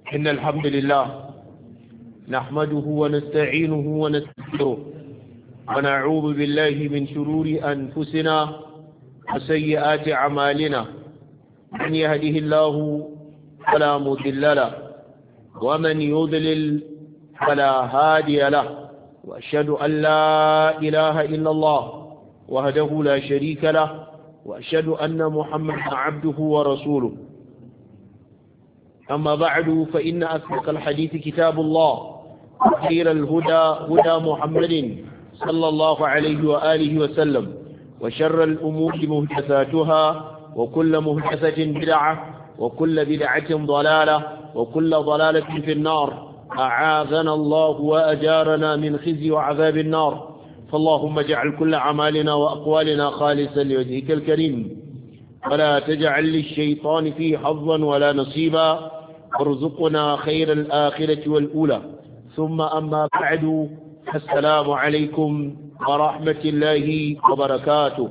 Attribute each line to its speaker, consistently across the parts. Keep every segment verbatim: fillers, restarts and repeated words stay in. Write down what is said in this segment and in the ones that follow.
Speaker 1: إن الحمد لله نحمده ونستعينه ونستغفره ونعوذ بالله من شرور أنفسنا وسيئات أعمالنا من يهده الله فلا مضل له ومن يضلل فلا هادي له وأشهد أن لا إله إلا الله وحده لا شريك له وأشهد أن محمدا عبده ورسوله أما بعد فإن أصدق الحديث كتاب الله وخير الهدى هدى محمد صلى الله عليه وآله وسلم وشر الأمور محدثاتها وكل محدثة بدعة وكل بدعة ضلالة وكل ضلالة في النار أعاذنا الله وأجارنا من خزي وعذاب النار فاللهم اجعل كل أعمالنا وأقوالنا خالصا لوجهك الكريم ولا تجعل للشيطان فيه حظا ولا نصيبا وارزقنا خير الآخرة والأولى ثم أما بعد السلام عليكم ورحمة الله وبركاته.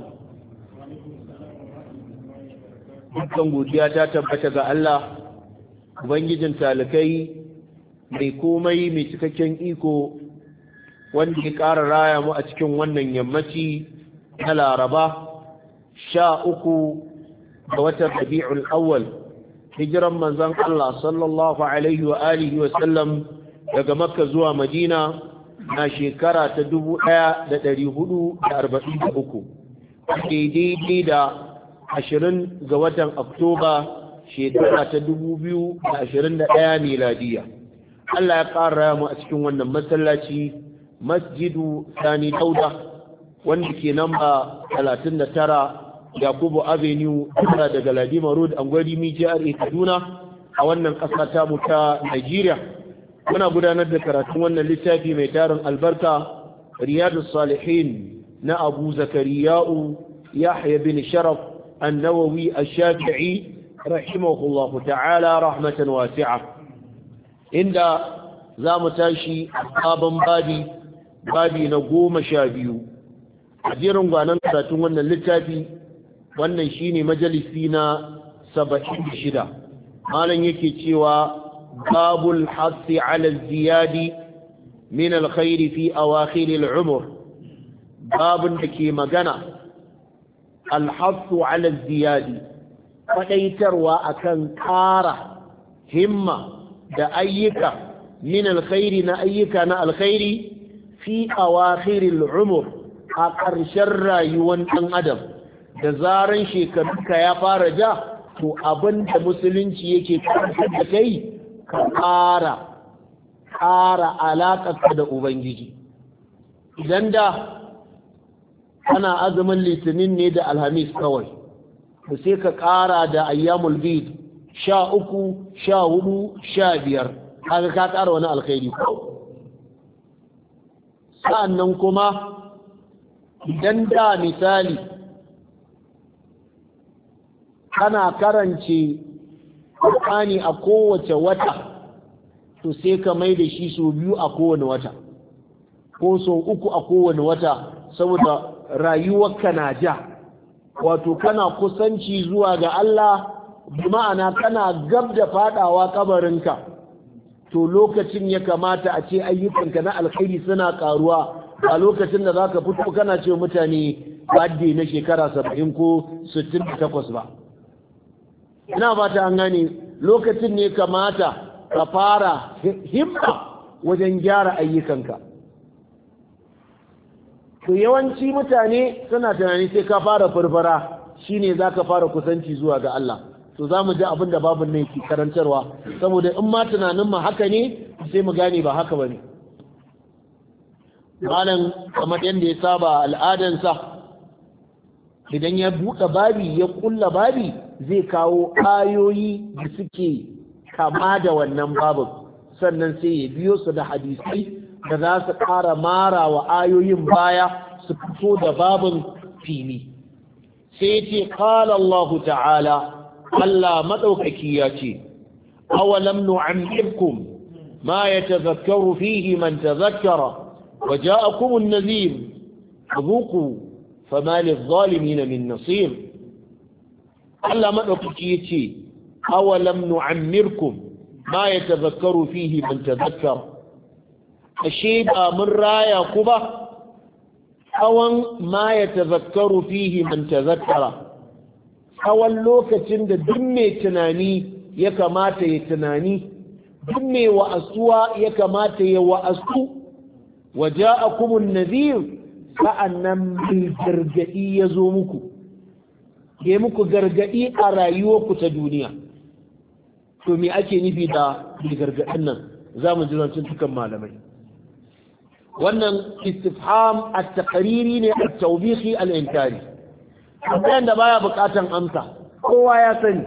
Speaker 1: dukkan godiya ta tabbata ga Allah ubangijin talakai mai komai mai cikakken iko wanda ya ƙara raya mu a cikin wannan yammaci na Laraba sha uku ga watan Rabi'ul Awwal hijiran manzon Allah sallallahu alaihi wa alihi wa sallam daga Makka zuwa Madina na shekara ta dubu ɗaya da ɗari hudu da arba'in da uku daidai da ashirin ga watan Oktoba shekara ta dubu biyu da ashirin da ɗaya miladiya. Allah ya ƙara mu a cikin wannan masallaci masjidu Sani Dauda wanda ke namba talatin da tara Yakubu Avenue tara daga Ladima Road Angwari Mi J R A Kaduna a wannan ƙasa ta mu ta Nigeria. Muna gudanar da karatun wannan littafi mai tarin albarka Riyadus Salihin na Abu Zakariya'u Yahya bin Sharaf النووي الشافعي رحمه الله تعالى رحمة واسعة عند زام تاشي أصحابا بادي بادي نقوم شابيو أجيرون قانا كراتون وانا اللتابي وانا شيني مجلسينا سبعين شدا مالا يكي تيوى باب الحث على الزياد من الخير في أواخر العمر باب نكي مغانا alhassu ala ziyadi faɗaitarwa akan ƙara himma da ayyuka min alkhairi na ayyuka na alkhairi fi awakhiril umur a ƙarshen rayuwar ɗan adam da zaran shekarunka ya fara ja to abin da musulunci yake karantar da kai ka ƙara ƙara alaƙarka da ubangiji idan da ana azumin litinin ne da alhamis kawai to sai ka ƙara da ayyamul bid sha uku sha hudu sha biyar haka ka ƙara wani alkhairi sa'annan kuma idan da misali kana karance Qur'ani a kowace wata to sai ka mai da shi sau biyu a kowane wata ko sau uku a kowane wata saboda rayuwarka na ja wato kana kusanci zuwa ga Allah bi ma'ana kana gab da fadawa kabarinka to lokacin ya kamata a ce ayyukanka na alkhairi suna karuwa a lokacin da zaka fito kana ce mutane birthday na shekara saba'in ko sittin da takwas ba ina fata an gane lokacin ne kamata ka fara himma wajen gyara ayyukanka to yawanci mutane suna tunani sai ka fara farfara shine zaka fara kusanci zuwa ga Allah to zamu ji abin da babun nan yake karantarwa saboda in ma tunanin mu haka ne sai mu gane ba haka bane malam kamar yanda ya saba al'adansa idan ya buɗe babi ya kulla babi zai kawo ayoyi da suke kama da wannan babin sannan sai ya biyo su da hadisai da za su ƙara mara wa ayoyin baya su fito da babin fili sai ce ƙala Allah ta'ala Allah maɗaukaki ya ce awalam nu'ammirkum ma yatazakkaru fihi man tazakkara wa ja'akum an-nadhir fadhuqu fama lidh-dhalimin min nasir Allah maɗaukaki ya ce awalam nu'ammirkum ma yatazakkaru fihi man tazakkara ashe ba mun raya ku ba tsawon ma yatazakkaru fihi man tazakkara tsawon lokacin da duk mai tunani ya kamata ya tunani duk mai wa'asuwa ya kamata ya wa'asu waja'akumun nadhir sa'annan mai gargadi ya zo muku ya muku gargadi a rayuwarku ta duniya. To me ake nufi da gargadin nan za mu ji zancen tukan malamai. Wannan istifham at-taqriri ne at-tawbihi al-inkari, tambayan da baya bukatan amsa, kowa ya sani.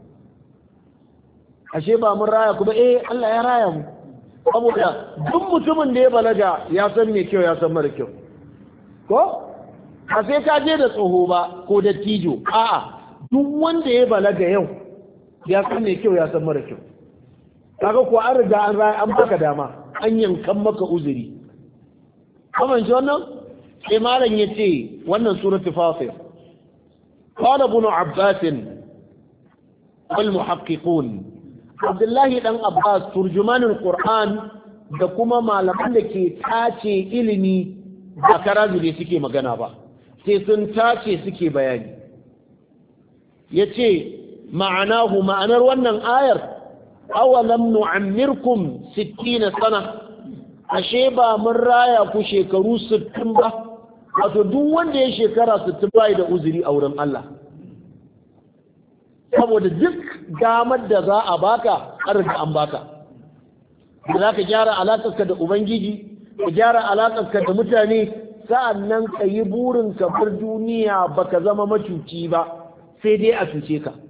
Speaker 1: Ashe ba mun raya ku ba, eh Allah ya raya mu, saboda duk mutumin da ya balaga ya san me kyau ya san mara kyau, ko a sai ka je da tsoho ba ko da tijo, a'a duk wanda ya balaga yau ya san me kyau ya san mara kyau. Kaga ko an riga an raya, an baka dama, an yankan maka uzuri. Kaman shi wannan sai malam ya ce wannan suratul fatir qala ibn abbas wal muhaqqiqun, abdullahi dan abbas turjumanul qur'an da kuma malaman da ke tace ilimi ba karazu suke magana ba, sai sun tace suke bayani. yace ma'anahu, ma'anar wannan ayar awalam nu'ammirkum sittina sana, ashe ba mun raya ku shekaru sittin ba, wato duk wanda ya shekara sittin bai da uzuri a wurin Allah, saboda duk damar da za a baka an riga an baka. da za ka gyara alaƙarka da ubangiji, ka gyara alaƙarka da mutane, sa'annan ka yi burin ka bar duniya baka zama macuci ba, sai dai a cuce ka.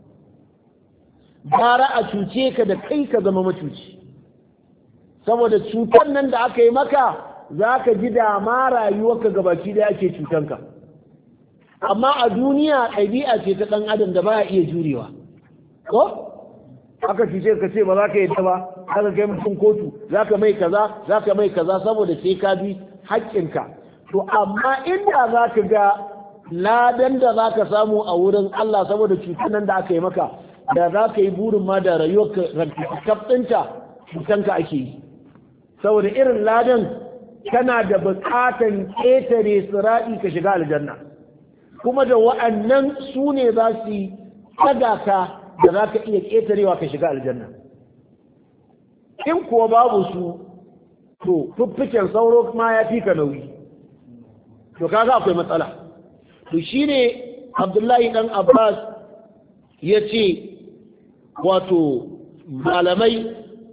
Speaker 1: Gara a cuce ka da kai ka zama macuci, saboda cutar nan da aka yi maka za ka ji dama rayuwarka gabaki da ake cutanka. Amma a duniya ɗabi'a ce ta ɗan adam da ba ya iya jurewa, ko aka cuce ka ce ba za ka yadda ba, aka kai mutum kotu, za ka mai kaza za ka mai kaza saboda sai ka bi haƙƙinka. To amma inda za ka ga ladan da za ka samu a wurin Allah saboda cutar nan da aka yi maka, da za ka yi burin ma da rayuwarka rantakafɗinta cutanka ake yi, saboda irin ladan kana da buƙatan ƙetare sira'i ka shiga aljanna, kuma da wa'annan su ne za su yi ɗaga ka da za ka iya ƙetarewa ka shiga aljanna. In kuwa babu su, to fuffiken sauro ma ya fi ka nauyi, to kaga akwai matsala. To shi ne Abdullahi ɗan Abbas ya ce, wato malamai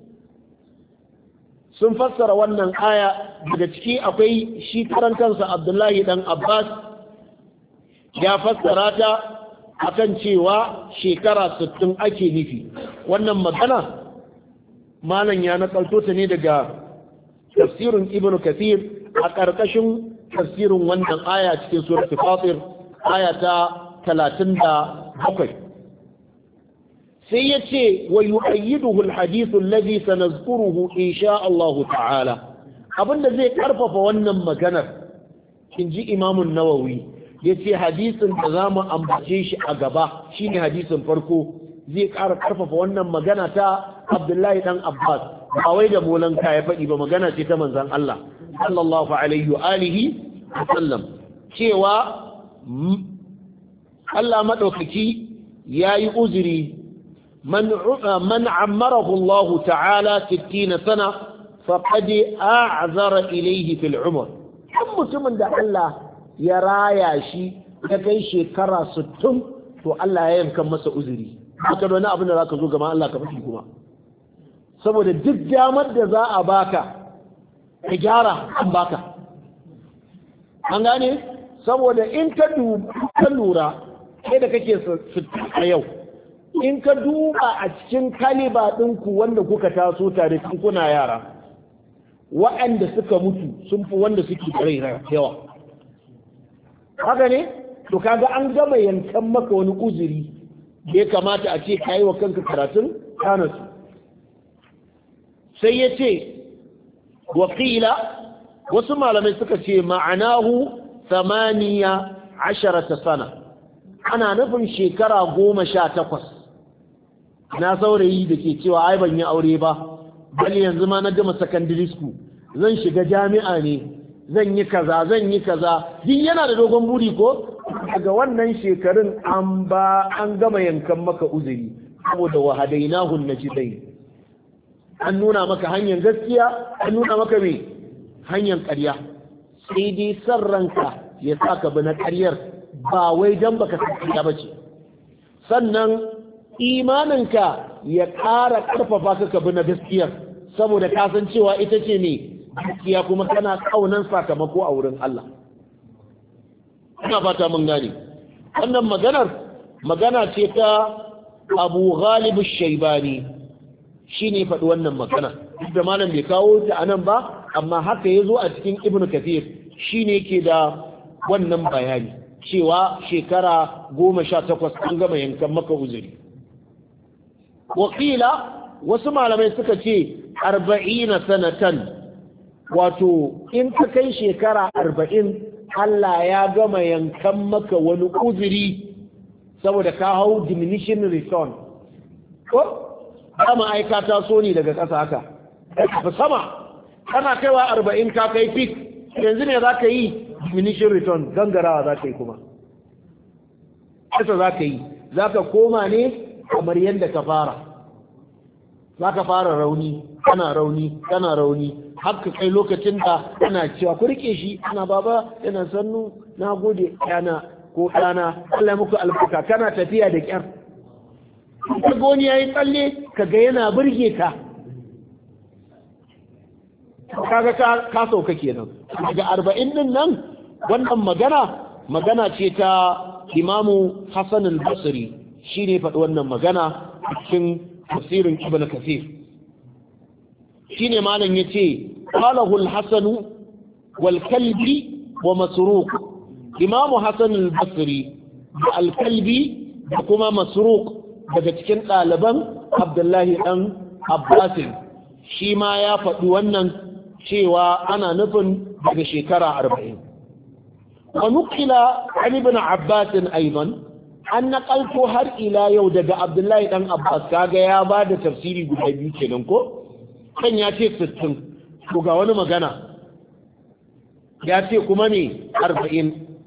Speaker 1: sun fassara wannan aya, daga ciki akwai shi karan kansa Abdullahi ɗan Abbas ya fassara ta akan cewa shekara sittin ake nufi. Wannan magana malam ya nakalto ta ne daga tafsirin Ibn Kathir a ƙarƙashin tafsirin wannan aya cikin suratul Fatir aya ta talatin da bakwai. Sai ya ce wa yu'ayyiduhu al-hadithu alladhi sanazkuruhu insha Allah ta'ala, abinda zai karfafa wannan maganar inji Imam an-Nawawi yace hadisin da zamu ambace shi a gaba shine hadisin farko, zai ƙara karfafa wannan magana ta Abdullahi dan Abbas, ba wai da molan ya faɗi ba, magana ce ta manzon Allah sallallahu alaihi wa alihi wa sallam, cewa Allah madaukaki yayi uzuri man man ammarahu Allah ta'ala sittina sana faqad a'zara ilayhi fil umr. Kan mutumin da Allah ya raya shi ya kai shekara sittin, to Allah ya yanka masa uzuri, haka da wani abin da zaka zo gama Allah ka faɗi kuma, saboda duk damar da za a baka ka gyara an baka. An gane, saboda in ka lura kai da kake sittin a yau, in ka duba a cikin kaliba ɗinku wanda kuka taso tare tun kuna yara, waɗanda suka mutu sun fi wanda suke da rai yawa. Haka ne? To kaga an gama yankan maka wani uzuri da ya kamata a ce kayi wa kanka karatun kanasu. Sai ya ce wakila, wasu malamai suka ce ma'anahu samaniya asharata sana, ana nufin shekara goma sha takwas na saurayi da ke cewa ai ban yi aure ba bali yanzu ma na gama secondary school zan shiga jami'a ne zan yi kaza zan yi kaza duk yana da dogon buri ko daga wannan shekarun an ba an gama yankan maka uzuri saboda wahadainahu najidai an nuna maka hanyar gaskiya an nuna maka me hanyar ƙarya sai dai san ranka ya saka bi na ƙaryar ba wai dan baka san ƙarya bace sannan imaninka ya ƙara ƙarfafa ka bi na gaskiyar saboda ka san cewa ita ce ne gaskiya kuma kana kaunan sakamako a wurin Allah ina fata mun gane wannan maganar magana ce ta Abu Ghalib Ash-Shaybani shine faɗi wannan magana da malam bai kawo ta anan ba amma haka yazo a cikin Ibn Kathir shine yake da wannan bayani cewa shekara goma sha takwas an gama yankan maka uzuri wakila wasu malamai suka ce arba'ina sanatan wato in ka kai shekara arba'in Allah ya gama yankan maka wani uzuri saboda ka hau diminishing return ko dama aika ta so ne daga ƙasa haka ka sama kana kaiwa arba'in ka kai peak yanzu ne za ka yi diminishing return gangarawa za ka yi kuma ƙasa za ka yi za ka koma ne kamar yadda ka fara za ka fara rauni kana rauni kana rauni har ka kai lokacin da ana cewa ku rike shi ana baba yana sannu na gode yana ko ɗana Allah muku albarka kana tafiya da ƙyar ka goni yayi tsalle ka ga yana burge ka kaga ka ka sauka kenan daga arba'in din nan wannan magana magana ce ta Imamu Hassan al-Basri shine faɗi wannan magana cikin tafsirin Ibn Kathir shine malam yace qalahu al-Hasan wal Kalbi wa Masruq Imam Hasan al-Basri da al-Kalbi da kuma Masruq daga cikin ɗaliban Abdullahi dan Abbas shi ma ya faɗi wannan cewa ana nufin daga shekara arba'in wa nuqila an ibn Abbas aidan an naqalto har ila yau daga Abdullahi dan Abbas kaga ya bada tafsiri guda biyu kenan ko kan ya ce sittin to ga wani magana ya ce kuma ne arba'in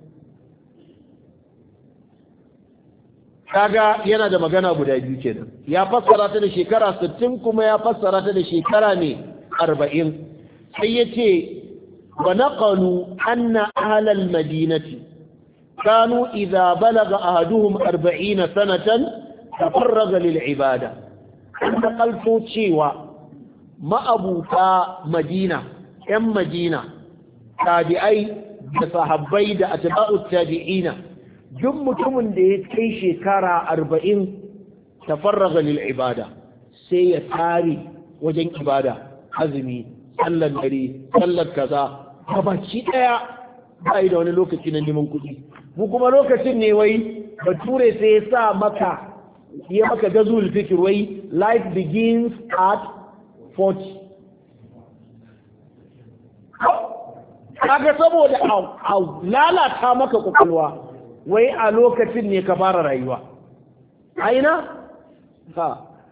Speaker 1: kaga yana da magana guda biyu kenan ya fassara ta da shekara sittin kuma ya fassara ta da shekara ne arba'in sai ya ce wa naqalu anna ahlal madinati kanu idza balaga ahaduhum arba'ina sanatan tafarraga lil ibada an naqalto cewa ma'abuta madina yan madina tabi'ai da sahabbai da atba'ut tabi'ina duk mutumin da ya kai shekara arba'in tafarraga lil ibada sai ya tare wajen ibada azumi sallar dare sallar kaza gabaci daya bai da wani lokaci na neman kuɗi mu kuma lokacin ne wai bature sai ya sa maka ya maka gazul fikir wai life begins at forty kaga saboda a lalata maka kwakwalwa wai a lokacin ne ka fara rayuwa aina ha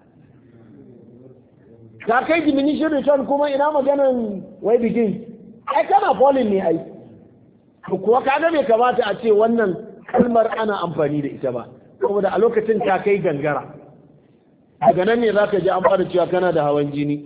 Speaker 1: ka kai diminishin return kuma ina maganan wai begin ai kana falling ne ai to kuwa kaga bai kamata a ce wannan kalmar ana amfani da ita ba saboda a lokacin ka kai gangara daga nan ne zaka ji an fara cewa kana da hawan jini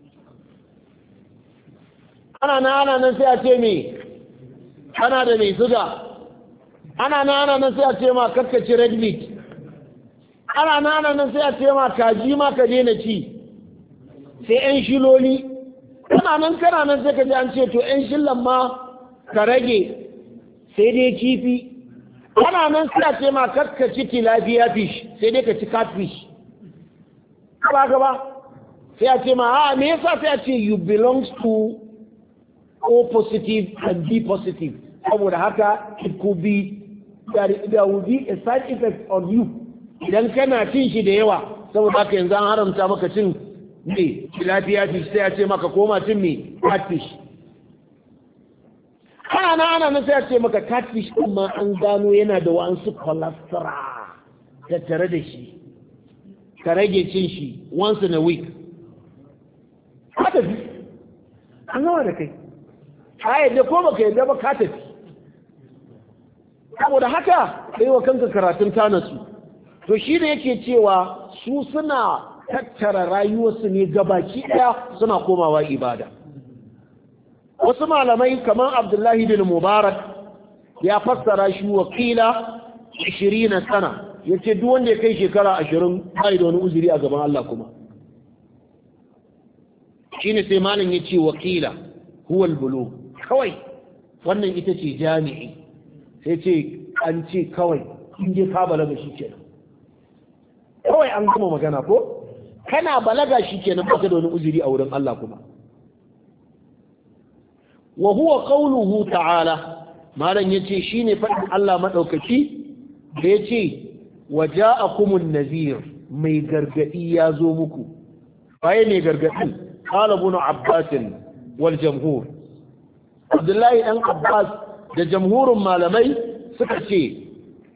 Speaker 1: ana na ana nan sai a ce me kana da mai suga ana na ana nan sai a ce ma kakkaci red meat ana na ana nan sai a ce ma kaji ma ka daina ci sai yan shiloli kana nan kana nan sai ka ji an ce to yan shillan ma ka rage sai dai kifi kana nan sai a ce ma kakkaci tilapia fish sai dai ka ci catfish ba gaba sai a ce ma a me yasa sai a ce you belong to O positive and B positive saboda haka it could be there, there will be a side effect on you idan kana cin shi da yawa saboda haka yanzu an haramta maka cin me tilapia fish sai a ce maka koma cin me catfish kana na ana nan sai a ce maka catfish din ma an gano yana da wa'ansu cholesterol da tare da shi ka rage cin shi once in a week ka tafi an gama da kai ka yadda ko baka yadda ba ka tafi saboda haka kai wa kanka karatun tanasu to shi ne yake cewa su suna tattara rayuwarsu ne gabaki ɗaya suna komawa ibada wasu malamai kamar Abdullahi bin Mubarak ya fassara shi wakila ishirin sana yace duk wanda ya kai shekara ashirin bai da wani uzuri a gaban Allah kuma shine sai malam yace wakila huwa al-bulugh kawai wannan ita ce jami'i sai ce an ce kawai in dai ka balaga shikenan kawai an gama magana ko kana balaga shikenan baka da wani uzuri a wurin Allah kuma wa huwa qawluhu ta'ala malam yace shine fadin Allah madaukaki da yace waja'akumun nazir mai gargadi ya zo muku waye ne gargadi qala ibn abbas wal jamhur abdullahi dan abbas da jamhurin malamai suka ce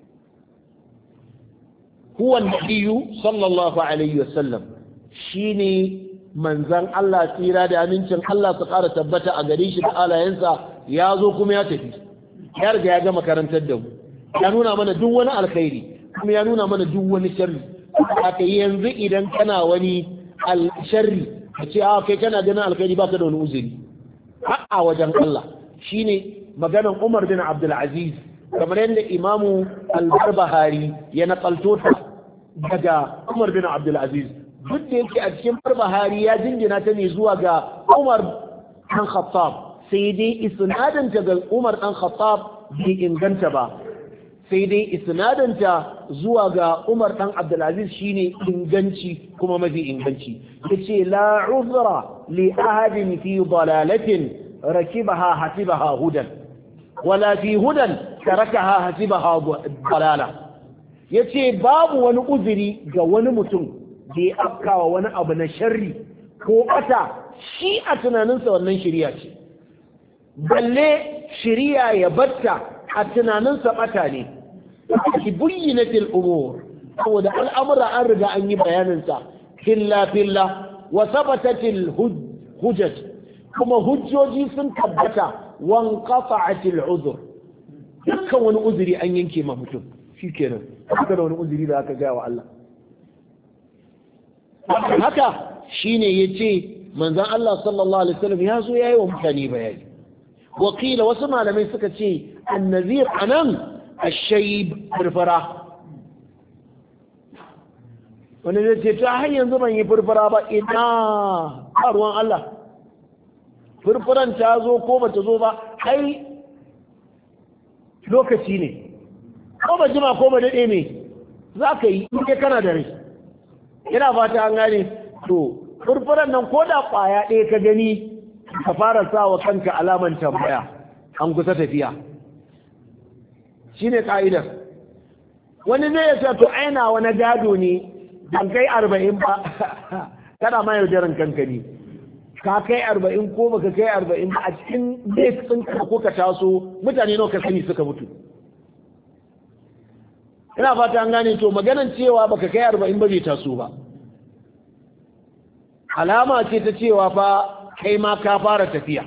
Speaker 1: huwa nabiyyu sallallahu alaihi wasallam shine manzan Allah tsira da amincin Allah su ƙara tabbata a gare shi da alayensa ya zo kuma ya tafi ya riga ya gama karantar da mu ya nuna mana duk wani alkhairi kuma ya nuna mana duk wani sharri haka yanzu idan kana wani sharri ka ce a kai kana ganin alkhairi baka da wani uzuri a wajen Allah shine maganan Umar bin Abdul Aziz kamar yadda Imamu Al-Barbahari ya nakalto ta daga Umar bin Abdul Aziz duk da yake a cikin Barbahari ya jingina ta ne zuwa ga Umar dan Khattab sai dai isnadin ta ga Umar dan Khattab bai inganta ba sai dai isnadanta zuwa ga Umar dan Abdulaziz shine inganci kuma mafi inganci yace la uzra li ahadin fi dalalatin rakibaha hasibaha hudan wala fi hudan tarakaha hasibaha dalala yace babu wani uzuri ga wani mutum da ya afkawa wani abu na sharri ko ata shi a tunaninsa wannan shari'a ce balle shari'a ya batta a tunaninsa bata ne ki buyyinatil umur saboda al'amura an riga an yi bayaninsa filla filla wa sabatatil hujjat kuma hujjoji sun tabbata wan qata'atil uzur dukkan wani uzuri an yanke ma mutum shikenan haka da wani uzuri da aka gaya wa Allah haka shine yace manzon Allah sallallahu alaihi wasallam ya zo yayi wa mutane bayani wakila wasu malamai suka ce annazir anan ashayib furfura wani zai ce ta har yanzu ban yi furfura ba ina a ruwan Allah furfuran ta zo ko ba ta zo ba ai lokaci ne ko ba jima ko ba daɗe ne za ka yi in kana da rai yana fata an gane to furfuran nan ko da ƙwaya ɗaya ka gani ka fara sa wa kanka alaman tambaya an kusa tafiya shine ka'idar wani zai ya ce to aina wani gado ne ban kai arba'in ba kada ma yaudaran kanka ne ka kai arba'in ko baka kai arba'in ba a cikin base ɗin ka ko ka taso mutane nawa ka sani suka mutu ina fata an gane to maganan cewa baka kai arba'in ba bai taso ba alama ce ta cewa fa kai ma ka fara tafiya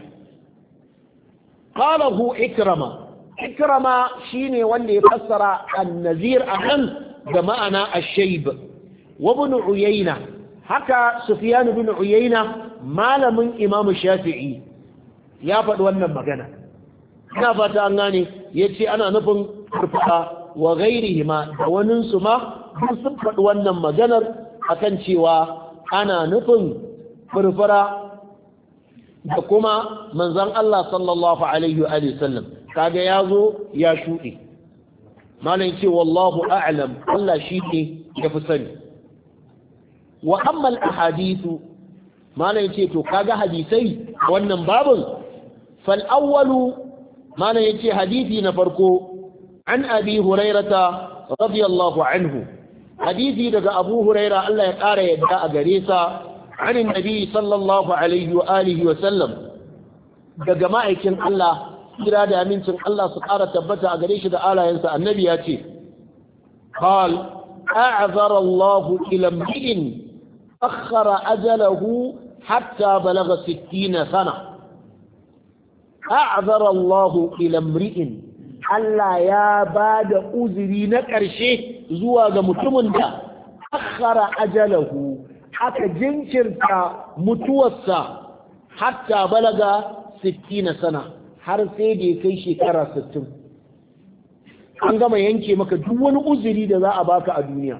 Speaker 1: qalahu ikrama ikrama shine wanda ya fassara an-nazir anan da ma'ana ash-shayb wa ibn uyayna haka sufyan ibn uyayna malamin imam shafi'i ya faɗi wannan magana ina fata an gane yace ana nufin furfura wa ghairihima da wanin su ma sun faɗi wannan maganar akan cewa ana nufin furfura da kuma manzon Allah sallallahu alaihi wa sallam kaga yazo ya shuɗe malam ce wallahu a'lam Allah shi ne ya fi sani wa amma al-ahadithu malam ce to kaga hadisai wannan babin fal awwalu malam yace hadisi na farko an abi hurairata radiyallahu anhu hadisi daga abu huraira Allah ya kara yadda a gare sa an annabi sallallahu alaihi wa alihi wa sallam daga ma'aikin Allah kira da amincin Allah su kara tabbata a gare shi da alayensa annabi ya ce qal a'zara Allah ila imri'in akhara ajalahu hatta balagha sittina sana a'zara Allah ila imri'in Allah ya bada uzuri na ƙarshe zuwa ga mutumin da akhara ajalahu aka jinkirta mutuwarsa hatta balaga sittina sana har sai da ya kai shekara sittin. An gama yanke maka duk wani uzuri da za a baka a duniya.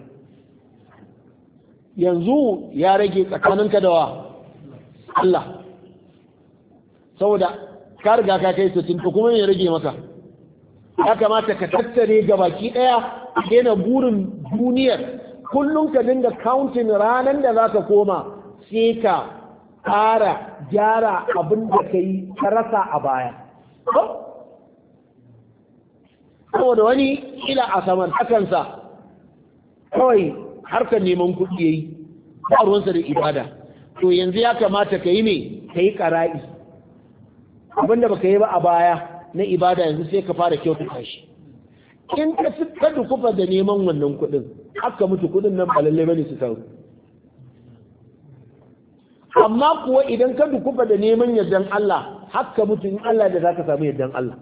Speaker 1: Yanzu ya rage tsakaninka da wa Allah. Saboda ka riga ka kai sittin to kuma ya rage maka. Ya kamata ka tattare gabaki daya daina burin duniyar kullum ka dinga counting ranar da za ka koma sai ka fara gyara abin da ka yi ka rasa a baya. Saboda wani ila a saman hakansa kawai harkar neman kuɗi ya yi ba ruwansa da ibada. To yanzu ya kamata ka yi ne ka yi ƙara'i. Abin da ba ka yi ba a baya na ibada yanzu sai ka fara kyautata shi. In ka ka dukufa da neman wannan kuɗin aka mutu kuɗin nan ba lallai bane su taru. Amma kuwa idan ka dukufa da neman yardan Allah haka mutu in Allah da zaka samu yardan Allah.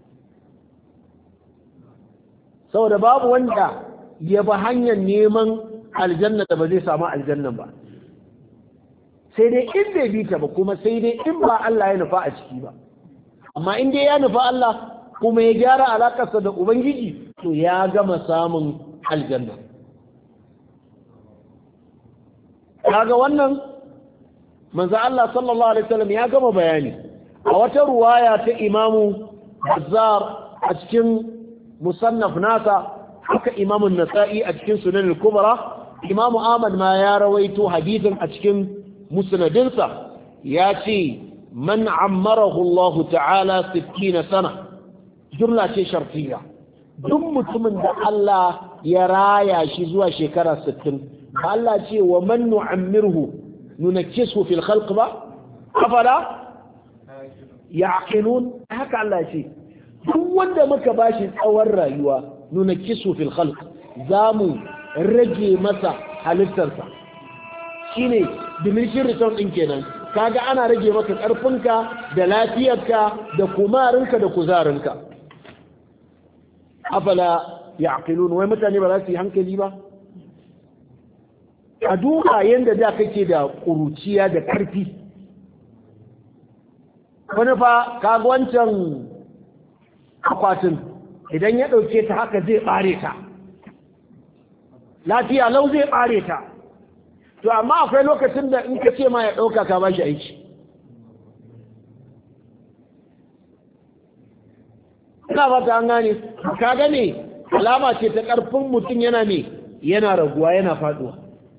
Speaker 1: Saboda babu wanda ya ba hanyar neman aljanna da ba zai samu aljannan ba. Sai dai in bai bi ta ba kuma sai dai in ba Allah ya nufa a ciki ba. Amma in dai ya nufa Allah kuma ya gyara alakarsa da Ubangiji to ya gama samun aljanna. Kaga wannan manzo Allah sallallahu alaihi wasallam ya gama bayani a wata ruwaya ta Imamu Bazzar a cikin musannaf nasa haka Imamu Nasa'i a cikin Sunan al-Kubra Imamu Ahmad ma ya rawaito hadisin a cikin musnadinsa ya ce man ammarahu Allah ta'ala sittina sana jumla ce shartiyya duk mutumin da Allah ya raya shi zuwa shekara sittin Allah ce wa man nu'ammirhu nunakkisu fil khalq ba afala ya'qilun haka Allah ce duk wanda muka bashi tsawon rayuwa nunakkisu fil khalq zamu rage masa halittarsa shine diminishing return din kenan kaga ana rage maka karfinka da lafiyarka da kumarinka da kuzarinka afala ya'qilun wai mutane ba za su yi hankali ba a duba yanda da kake da kuruciya da karfi wani fa kaga wancan akwatin idan ya dauke ta haka zai bare ta lafiya lau zai bare ta to amma akwai lokacin da in ka ce ma ya dauka ka bashi aiki ina fata an gane ka gane alama ce ta karfin mutum yana ne yana raguwa yana faduwa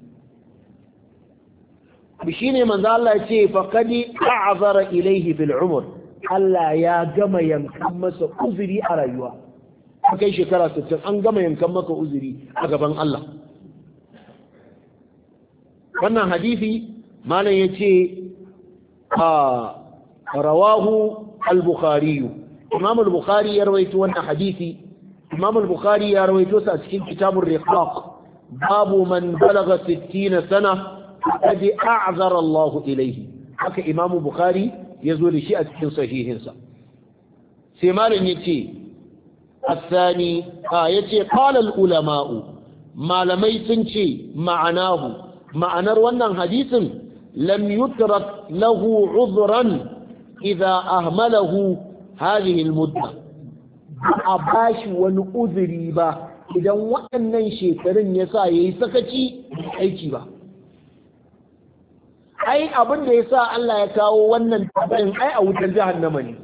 Speaker 1: shi ne manzo Allah ya ce faqadi a'zara ilayhi bil umr Allah ya gama yankan masa uzuri a rayuwa kai shekara sittin an gama yankan maka uzuri a gaban Allah wannan hadisi malam yace a rawahu al-bukhari imam al-bukhari ya rawaito wannan hadisi imam al-bukhari ya rawaito sa cikin kitabur riqaq babu man balagha sittina sana qad a'zara Allah ilayhi haka imam bukhari yazo da shi a cikin sahihinsa sai malam yace الثاني آية قال العلماء ما لم يتنشي معناه معنى روانا حديث لم يترك له عذرا إذا أهمله هذه المدة أباش ونؤذري با إذا وأنن شكرن يسا يسكتي أيكي با أي أبن يسا الله يكاو وأنن تبين أي أو تنجح النمني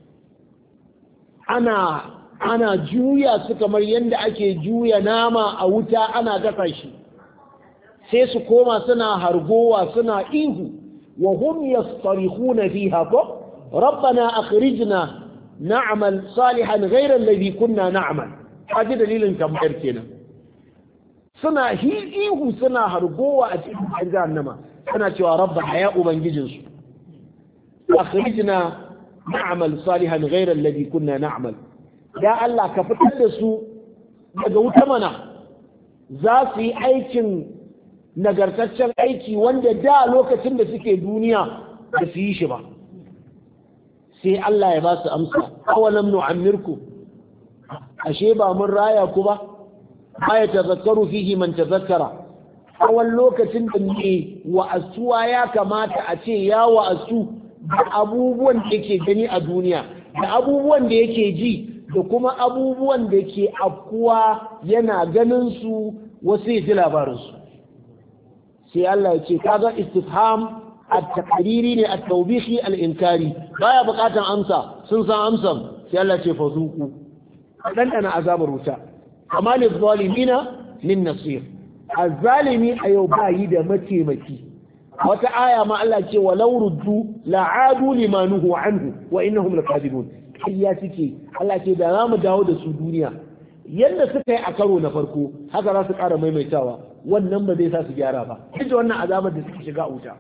Speaker 1: أنا ana juya su kamar yadda ake juya nama a wuta ana gasa shi sai su koma suna hargowa suna ihu wa hum yastarihuna fiha ko rabbana akhrijna na'mal salihan ghayra alladhi kunna na'mal kaji dalilin tambayar kenan suna ihu suna hargowa a cikin jahannama suna cewa rabbana ya ubangijin su akhrijna na'mal salihan ghayra alladhi kunna na'mal ya Allah ka fitar da su daga wuta mana za su yi aikin nagartaccen aiki wanda da lokacin da suke duniya da su yi shi ba. Sai Allah ya ba su amsa, awalam nu'ammirku, ashe ba mun raya ku ba, ma ya tazakkaru fihi man tazakkara. Tsawon lokacin da ne wa'azuwa ya kamata a ce ya wa'azu da abubuwan da yake gani a duniya, da abubuwan da yake ji, da kuma abubuwan da ke afkuwa yana ganin su wasu ya ji labarinsu. Sai Allah ya ce, kaga istifham at-taqriri ne at-tawbihi al-inkari, baya bukatan amsa, sun san amsan. Sai Allah ce fazuku, dan dana azabar wuta. Amma lil zalimina min nasir. Azzalimi a yau ba yi da mataimaki. Wata aya ma Allah ce walau ruddu la'adu limanuhu anhu wa innahum lakadibun. Kiyya suke, Allah ce da za mu dawo da su duniya yadda suka yi a karo na farko haka za su ƙara maimaitawa, wannan ba zai sa su gyara ba. Ita wannan azabar da suke shiga wuta.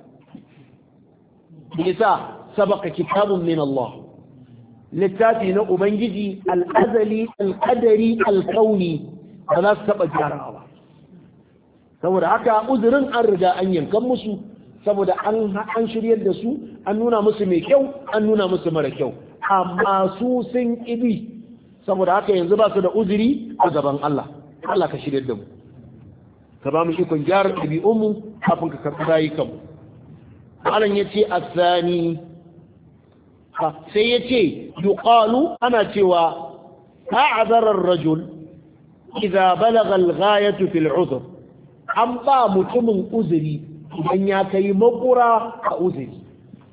Speaker 1: Yasa sabaka kitabun min Allah, littafi na Ubangiji al-azali al-qadari al-kauni, ba za su taɓa gyarawa ba. Saboda haka uzurin an riga an yankan musu, saboda an an shiryar da su, an nuna musu mai kyau, an nuna musu mara kyau, amma su sun ƙibi. Saboda haka yanzu ba su da uzuri a gaban Allah. Allah ka shiryar da mu, ka ba mu ikon gyara ɗabi'unmu kafin ka karɓi rayukanmu. Malam ya ce asani, sai ya ce yuqalu, ana cewa ta'azarar rajul idza balagha al-ghayatu fil 'udhr, an ba mutumin uzuri idan ya kai makura a uzuri.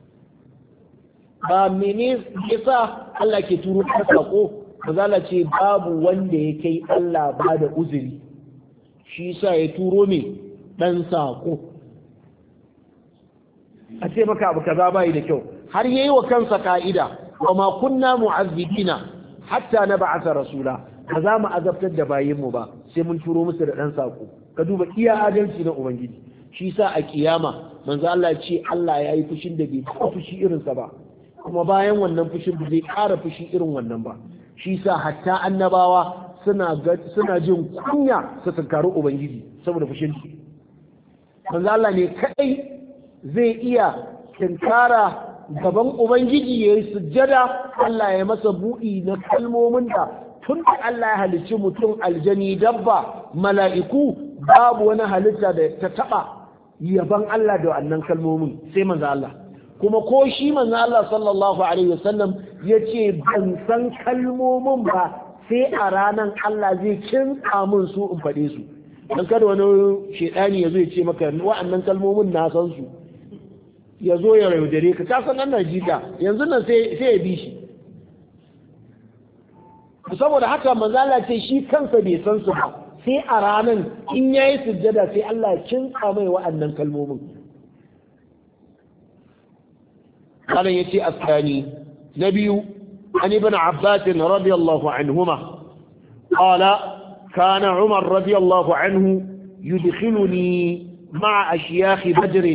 Speaker 1: Ba mene yasa Allah ke turo ta sako, bazala ce babu wanda ya kai Allah ba da uzuri, shi yasa ya turo me dan sako. A ce maka abu kaza bai da kyau, har yayi wa kansa ka'ida, wa ma kunna mu'azzibina hatta nab'atha rasula, ba za mu azabtar da bayinmu ba sai mun turo musu da dan sako. Ka duba iya adalci na Ubangiji. Shi sa a kiyama manzo Allah ce Allah ya yi fushin da bai taɓa fushi irinsa ba, kuma bayan wannan fushin ba zai ƙara fushi irin wannan ba. Shi sa hatta annabawa suna suna jin kunya su tunkari Ubangiji saboda fushin shi. Manzo Allah ne kadai zai iya tunkara gaban Ubangiji ya yi sujjada, Allah ya masa buɗi na kalmomin da tun da Allah ya halicci mutum, aljani, dabba, mala'iku, babu wani halitta da ta taba yaban Allah da wannan kalmomin sai manzo Allah. Kuma ko shi manzo Allah sallallahu alaihi wasallam yace ban san kalmomin ba sai a ranan Allah zai kinsa mun su in fade su. Dan kada wani shedani yazo ya ce maka wa'annan kalmomin na san su, yazo ya raudare ka, ka san annan jika yanzu nan sai sai ya bi shi. Saboda haka manzo Allah ce shi kansa bai san su ba, sai a ranan in yayi sujjada sai Allah ya kinsa mai wa'annan kalmomin. Kana yace asani nabiyu an ibn Abbas radiyallahu anhuma qala kana Umar radiyallahu anhu yudkhiluni ma'a ashyakh Badr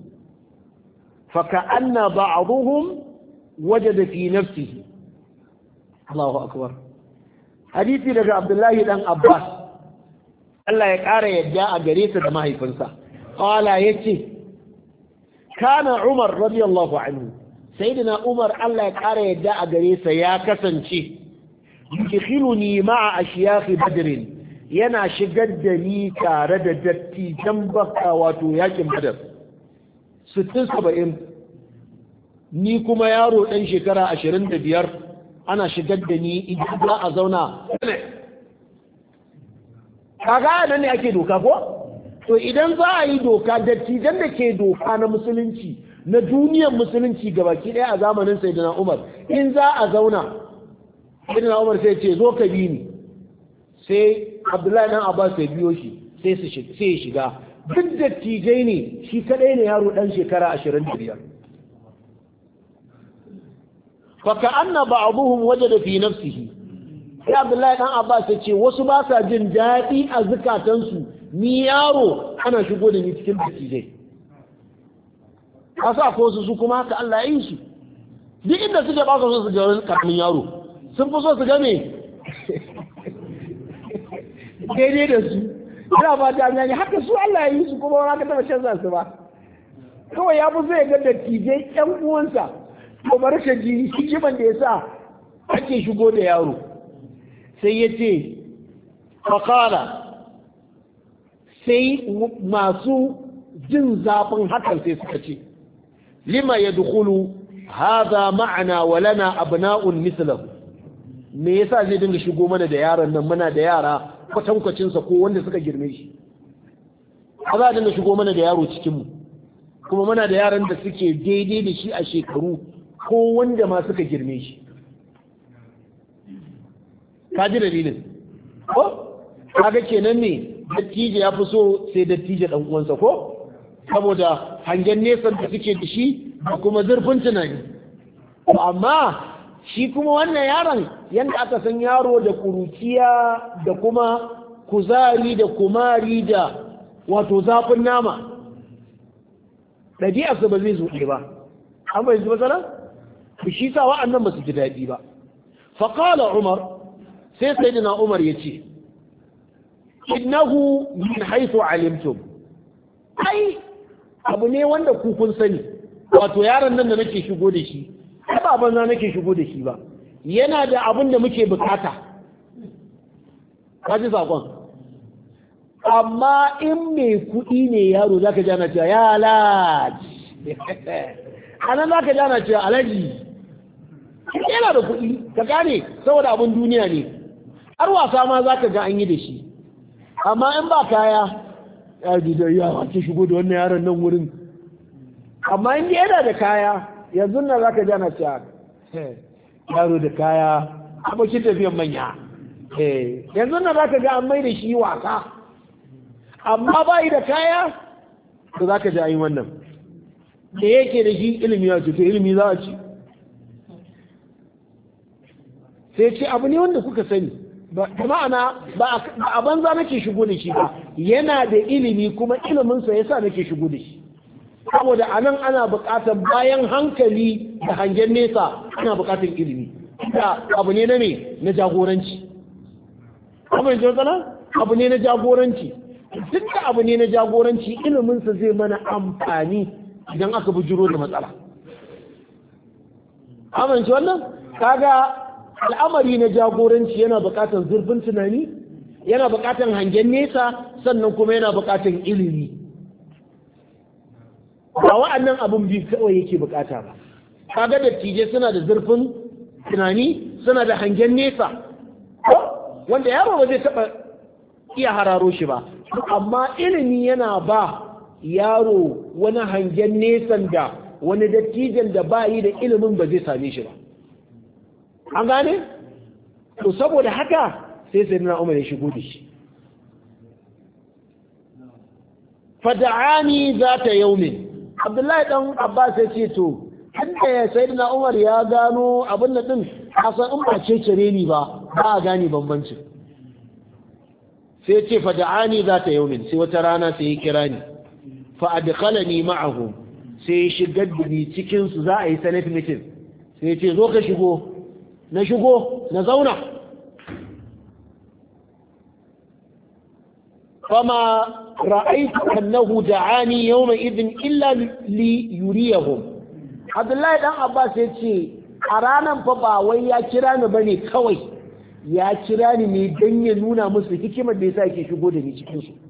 Speaker 1: فكأن بعضهم وجد في نفسه. الله أكبر. hadisi daga Abdullahi dan Abbas, Allah ya ƙara yadda a gare sa da mahaifinsa. Qala yace kana Umar radiyallahu anhu, sayyidina Umar Allah ya ƙara yadda a gare sa ya kasance yudkhiluni ma'a ashyakh Badr, yana shigar da ni tare da dattijan Bakka wato yakin Badr sittin saba'in, ni kuma yaro dan shekara ashirin da biyar. Ana shigar da ni idan za a zauna. Kaga nan ne ake doka ko? To idan za a yi doka, dattijan da ke doka na musulunci, na duniyar musulunci gabaki ɗaya a zamanin Sayyidina Umar, in za a zauna, Sayyidina Umar sai ce zo ka bi ni. Sai Abdullahi dan Abbas sai biyo shi, sai su sai ya shiga. Duk dattijai ne, shi kadai ne yaro dan shekara ashirin da biyar. فكأن بعضهم وجد في نفسه. يا عبد الله بن عباس yace wasu ba sa jin daɗi a zukatansu, ni yaro ana shigo da ni cikin dattijai. Asa ko su kuma haka Allah ya yi su. Duk inda suke ba su so su ga karamin yaro, sun fi so su ga me daidai da su. ina ba ta gani haka su Allah ya yi su kuma ba ka taba canza su ba kawai ya fi zai ga dattijai ƴan uwansa to bari ka ji hikiman da yasa ake shigo da yaro sai ya ce faqala sai masu jin zafin hakan sai suka ce lima yadkhulu hadha ma'ana wa lana abna'un mislahu me yasa zai dinga shigo mana da yaron nan muna da yara kwatankwacin sa ko wanda suka girme shi a za a dinga shigo mana da yaro cikin mu kuma muna da yaran da suke daidai da shi a shekaru ko wanda ma suka girme shi ka ji dalilin ko kaga kenan ne dattijo ya fi so sai dattijo dan uwansa ko saboda hangen nesan da suke da shi da kuma zurfin tunani amma shi kuma wannan yaron yanda aka san yaro da kuruciya da kuma kuzari da kumari da wato zafin nama ɗabi'arsa ba zai zuɗe ba an bai zuwa matsala ku shi sa wa'annan ba su ji daɗi ba faƙala umar sai sai na umar ya ce innahu min haifu alimtum ai abu ne wanda ku kun sani wato yaron nan da nake shigo da shi ai ba banza nake shigo da shi ba yana da abin da muke bukata kaji sakon amma in mai kuɗi ne yaro zaka jana cewa ya alaji anan zaka jana cewa alaji yana da kuɗi ka gane saboda abin duniya ne har wasa ma zaka ga an yi da shi amma in ba kaya ya ji da yawa ke shigo da wannan yaron nan wurin amma in yana da kaya yanzu nan zaka ji ana cewa yaro da kaya abokin tafiyan manya yanzu nan zaka ga an mai da shi wasa amma ba yi da kaya da zaka ji an yi wannan da yake da shi ilimi ya ce to ilimi za a ci sai ce abu ne wanda kuka sani ba ma'ana ba a banza nake shigo da shi ba yana da ilimi kuma iliminsa yasa nake shigo da shi saboda anan ana buƙatar bayan hankali da hangen nesa ana buƙatar ilimi da abu ne na ne na jagoranci abu ne abu ne na jagoranci duk da abu ne na jagoranci iliminsa zai mana amfani idan aka bujiro da matsala amince wannan kaga al'amari na jagoranci yana buƙatar zurfin tunani yana buƙatar hangen nesa sannan kuma yana buƙatar ilimi ba wa'annan abun biyu kawai yake buƙata ba kaga dattijai suna da zurfin tunani suna da hangen nesa wanda yaro ba zai taɓa iya hararo shi ba amma ilimi yana ba yaro wani hangen nesan da wani dattijan da ba yi da ilimin ba zai same shi ba an gane? to saboda haka sai sai na umar ya shigo da shi fada'ani za ta yaumin abdullahi dan abbas ya ce to inda ya sai na umar ya gano abin da din kasan in ba ce cire ni ba ba a gane bambanci sai ce fada'ani za ta yaumin sai wata rana sai ya kira ni fa adkhalani ma'ahu sai ya shigar da ni cikin su za a yi senate meeting sai ya ce zo ka shigo na shigo na zauna fama ra'aitu annahu da'ani yawma idin illa li yuriyahum Abdullahi dan Abbas ya ce a ranan fa ba wai ya kira ni bane kawai ya kira ni ne dan ya nuna musu hikimar da yasa yake shigo da ni cikin su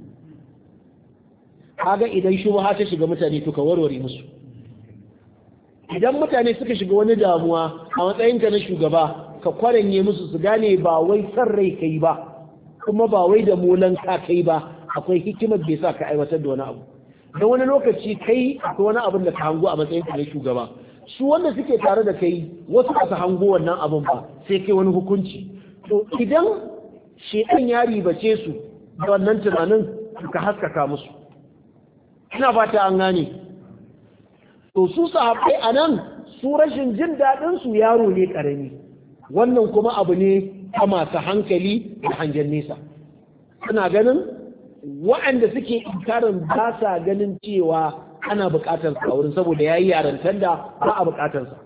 Speaker 1: kaga idan shubha ta shiga mutane to ka warware musu idan mutane suka shiga wani damuwa a matsayinka na shugaba ka kwaranye musu su gane ba wai san rai kai ba kuma ba wai da molan ka kai ba akwai hikimar da yasa ka aiwatar da wani abu don wani lokaci kai akwai wani abin da ka hango a matsayinka na shugaba su wanda suke tare da kai wasu ba su hango wannan abin ba sai kai wani hukunci to idan shekan ya ribace su da wannan tunanin ka haskaka musu ina fata an gane to su sahabbai a nan su rashin jin daɗin su yaro ne ƙarami wannan kuma abu ne ta masu hankali da hangen nesa suna ganin waɗanda suke inkarin ba sa ganin cewa ana buƙatar sa wurin saboda yayi yarantar da ba a buƙatar sa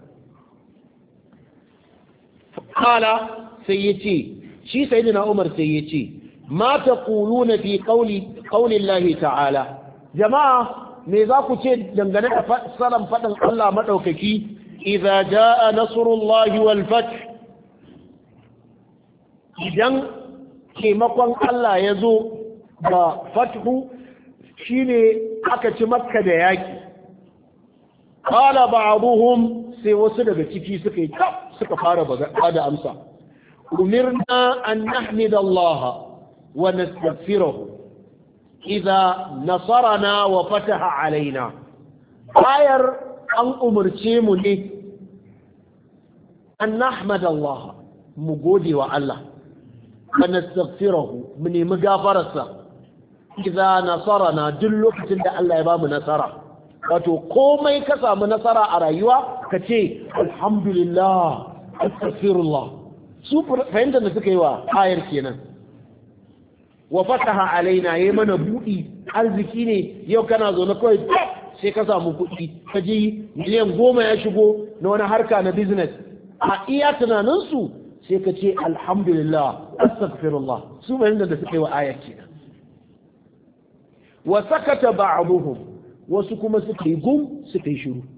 Speaker 1: kala sai yace shi sayyidina Umar sai yace ma taquluna fi qawli qawli Allah ta'ala jama'a me za ku ce dangane da fassaran fadin Allah madaukaki idza jaa nasrullahi wal fath idan taimakon Allah ya zo da fathu shine aka ci makka da yaki qala ba'dhum sai wasu daga ciki suka yi suka fara bada amsa umirna an nahmida Allah wa nastaghfiruhu idza nasarana wa fataha alaina ayar an umurce mu ne an nahmida Allah mu gode wa Allah wa nastaghfiruhu mu nemi gafararsa idza nasarana duk lokacin da Allah ya ba mu nasara wato komai ka samu nasara a rayuwa ka ce alhamdulillah astaghfirullah su fahimtar da suka yi wa ayar kenan wa fataha alaina yayi mana budi arziki ne yau kana zo na kawai sai ka samu kuɗi ka ji miliyan goma ya shigo na wani harka na business a iya tunaninsu sai ka ce alhamdulillah astaghfirullah su fahimtar da suka yi wa ayar kenan wa sakata ba'dhum wasu kuma suka yi gum suka yi shiru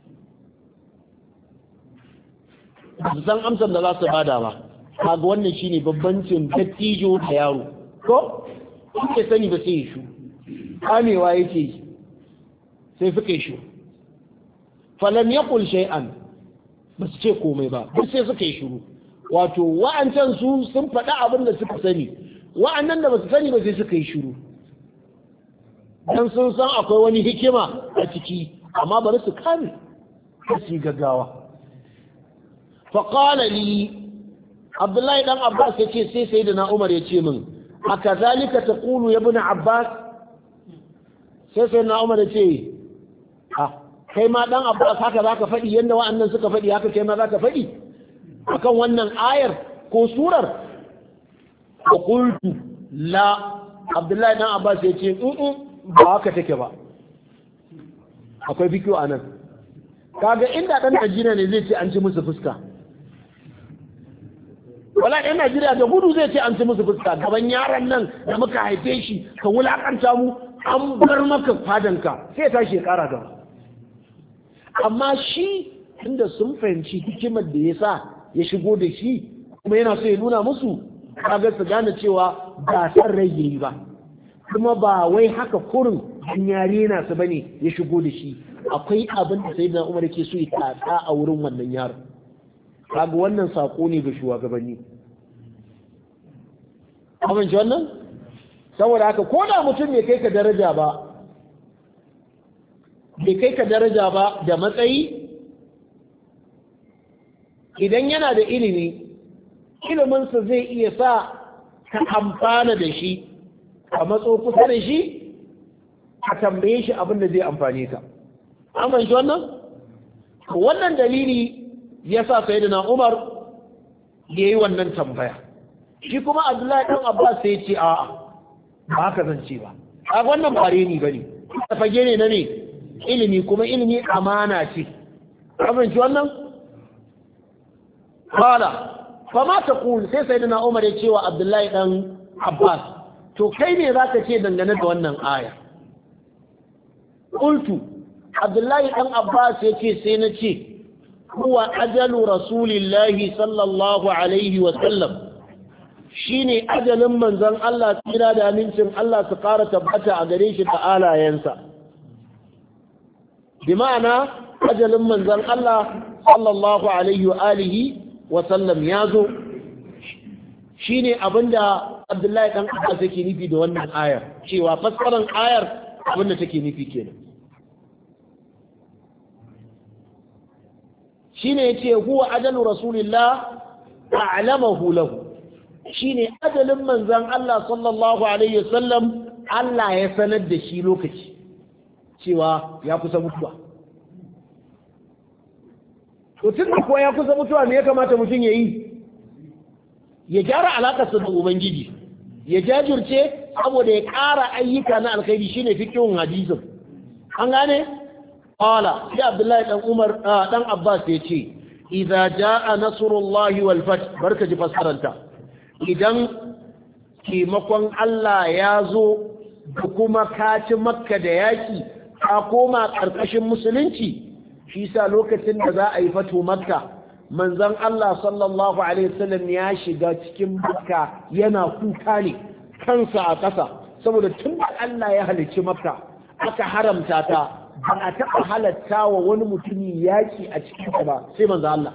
Speaker 1: su san amsar da za su bada ba kaga wannan shine babbancin dattijo da yaro ko ke sani ba sai ya shiru kamewa yake yi sai suka yi shiru falam yaqul shay'an ba su ce komai ba duk sai suka yi shiru wato wa'ancan su sun faɗa abin da suka sani wa'annan da ba su sani ba sai suka yi shiru dan sun san akwai wani hikima a ciki amma bari su kame su gaggawa faƙala li abdullahi dan abbas ya ce sai sai da na umar ya ce min a kazalika ta ƙulu ya bi na abbas sai sai na umar ya ce ha kai ma dan abbas haka za ka faɗi yadda wa'annan suka faɗi haka kai ma za ka faɗi akan wannan ayar ko surar a ƙultu la abdullahi dan abbas ya ce ba haka take ba akwai fikiyo a nan kaga inda dan Najeriya ne zai ce an ci musu fuska wala ɗan Najeriya da gudu zai ce an ci musu fuska gaban yaran nan da muka haife shi ka wulakanta mu an bar maka fadanka sai ta shekara gaba amma shi inda sun fahimci hikimar da ya sa ya shigo da shi kuma yana so ya nuna musu kaga su gane cewa ba san rai yayi ba kuma ba wai haka kurin yare na su bane ya shigo da shi akwai abin da sayyidina Umar yake so ya tatsa a wurin wannan yaro kaga wannan sako ne ga shugabanni abin ji wannan saboda haka ko da mutum bai kai ka daraja ba bai kai ka daraja ba da matsayi idan yana da ilimi iliminsa zai iya sa ka amfana da shi a matso kusa da shi a tambaye shi abin da zai amfane ka amince wannan wannan dalili ya sa sayyidina Umar ya yi wannan tambaya shi kuma Abdullahi dan Abbas sai ya ce a'a ba haka zan ce ba a wannan ba reni bane ta fage ne na ne ilimi kuma ilimi amana ce amince wannan qala fa ma taqul sai sayyidina Umar ya ce wa Abdullahi dan Abbas to kai ne za ka ce dangane da wannan aya ƙultu abdullahi ɗan abbas ya ce sai na ce huwa ajalu rasulillahi sallallahu alaihi wasallam shi ne ajalin manzan Allah tsira da amincin Allah su ƙara tabbata a gare shi da alayensa bi ma'ana ajalin manzan Allah sallallahu alaihi wa alihi wasallam ya zo shi ne abinda Abdullahi ɗan Abbas yake nufi da wannan ayar cewa fassarar ayar abinda take nufi kenan shine yace huwa ajalu rasulillah a'lamahu lahu shine ajalin manzon Allah sallallahu alaihi wasallam Allah ya sanar da shi lokaci cewa ya kusa mutuwa to tun ko ya kusa mutuwa me ya kamata mutum yayi ya gyara alakarsa da ubangiji ya jajirce saboda ya ƙara ayyuka na alkhairi shine fiqhun hadisin an gane qala sai Abdullahi dan Umar dan Abbas ya ce idza jaa nasrullahi wal fath barka ji fasaranta idan taimakon Allah ya zo da kuma kaci makka da yaki ka koma ƙarƙashin musulunci shi sa lokacin da za a yi fatu makka manzon Allah sallallahu alaihi wasallam ya shiga cikin makka yana kuka ne kansa a ƙasa saboda tun da Allah ya halicci makka aka haramta ta ba a taɓa halatta wa wani mutumi yaki a cikin ta ba sai manzon Allah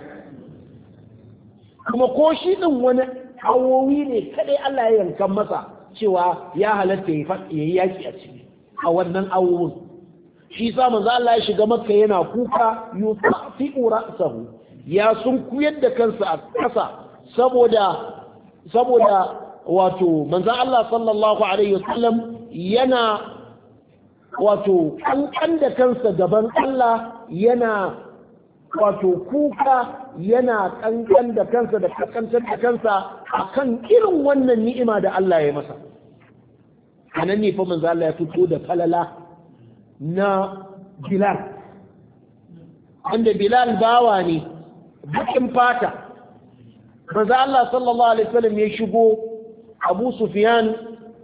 Speaker 1: kuma ko shi din wani awowi ne kadai Allah ya yankan masa cewa ya halatta ya yi yaki a ciki a wannan awowin shi sa manzo Allah ya shiga makka yana kuka yusafi'u ra'sahu ya sun kuyar da kansa a ƙasa saboda saboda wato manzo Allah sallallahu alaihi wasallam yana wato kankan da kansa gaban Allah yana wato kuka yana kankan da kansa da kankantar da kansa akan irin wannan ni'ima da Allah ya masa anan ne fa manzo Allah ya fito da falala na Bilal wanda Bilal bawa ne bakin fata manzo Allah sallallahu alaihi wasallam ya shigo Abu Sufyan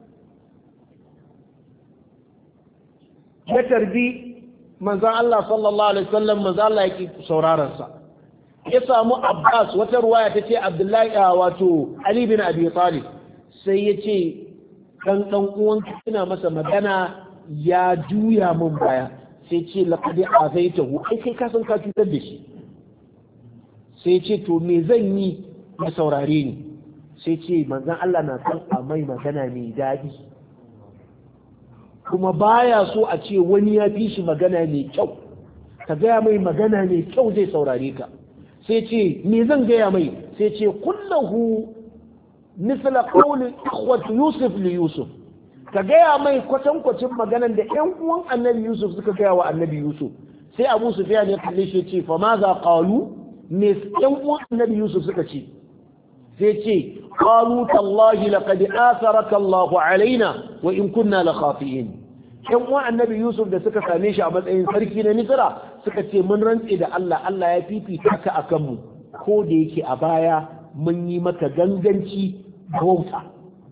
Speaker 1: ya tarbi manzo Allah sallallahu alaihi wasallam manzo Allah yake sauraron sa ya samu Abbas wata ruwaya tace Abdullahi wato Ali bin Abi Talib sai yace dan dan uwanka ina masa magana ya juya mun baya sai ce laqad azaitahu ai kai ka san ka cutar da shi sai ce to me zan yi na saurare ni sai ce manzon Allah na san a mai magana mai dadi kuma baya so a ce wani ya fi shi magana mai kyau ka gaya mai magana mai kyau zai saurare ka sai ce me zan gaya mai sai ce kullahu misla qawli ikhwati yusuf li yusuf ka gaya mai kwatankwacin maganan da ƴan uwan annabi yusuf suka gaya wa annabi yusuf sai abu sufyan ya kalle shi ce fa ma za qalu me ƴan uwan annabi yusuf suka ce sai ce qalu tallahi laqad atharaka Allahu alaina wa in kunna la khafiin ƴan uwan annabi yusuf da suka same shi a matsayin sarki na misra suka ce mun rantse da Allah Allah ya fifita ka akan mu ko da yake a baya mun yi maka ganganci da wauta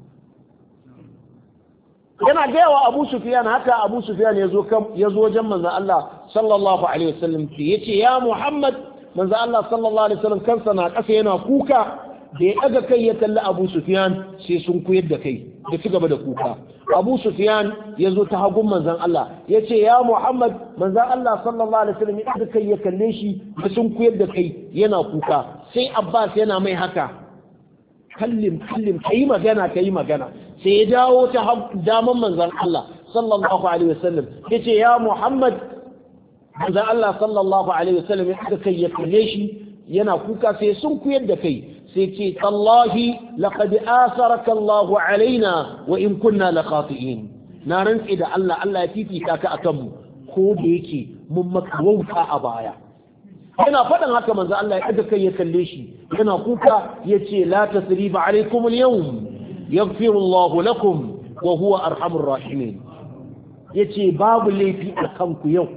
Speaker 1: yana gaya wa Abu Sufyan haka Abu Sufyan ya zo wajen manzon Allah sallallahu alaihi wasallam ya ce ya Muhammad manzon Allah sallallahu alaihi wasallam kansa na ƙasa yana kuka da ya ɗaga kai ya kalli Abu Sufyan sai sun kuyar da kai da ci gaba da kuka Abu Sufyan ya zo ta hagun manzon Allah ya ce ya Muhammad manzon Allah sallallahu alaihi wasallam ya ɗaga kai ya kalle shi da sun kuyar da kai yana kuka sai Abbas yana mai haka kallim kallim kai magana kai magana sai ya dawo ta daman manzon Allah sallallahu alaihi wasallam yace ya Muhammad manzon Allah sallallahu alaihi wasallam ya ɗaga kai ya kalle shi yana kuka sai sun kuyar da kai sai ce tallahi laqad asaraka Allahu alaina wa in kunna la khati'in na rantsi da Allah Allah ya fifita ka akan mu ko da yake mun maka wauta a baya yana faɗin haka manzo Allah ya ɗaga kai ya kalle shi yana kuka yace la tasriba alaikum al-yawm yaghfiru Allahu lakum wa huwa arhamur rahimin yace babu laifi akan ku yau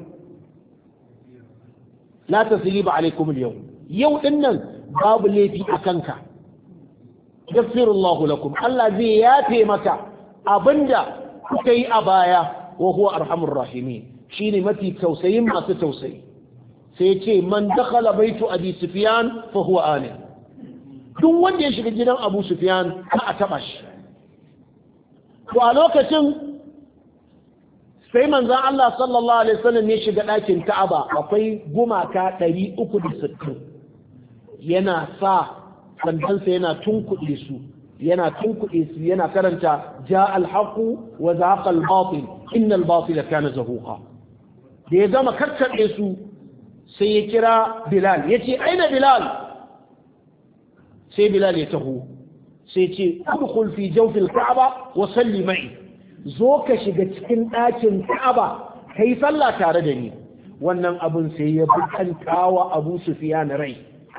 Speaker 1: la tasriba alaikum al-yawm yau dinnan babu laifi akan ka yaghfiru Allahu lakum Allah zai yafe maka abinda kuka yi a baya wa huwa arhamur rahimin shine mafi tausayin masu tausayi sai ce man dakhala baitu abi sufyan fa huwa amin duk wanda ya shiga gidan abu sufyan ka a taba shi to a lokacin sai manzon Allah sallallahu alaihi wasallam ya shiga ɗakin Ka'aba akwai gumaka ɗari uku da sittin yana sa sandansa yana tunkuɗe su yana tunkuɗe su yana karanta ja al-haqu wa zaqa al-batil inna al-batila kana zahuqa da ya gama karkaɗe su sai ya kira Bilal ya ce aina Bilal sai Bilal ya taho sai ce udkhul fi jawfil Ka'aba wa salli ma'i zo ka shiga cikin ɗakin Ka'aba kai sallah tare da ni wannan abun sai ya bukantawa Abu Sufyan rai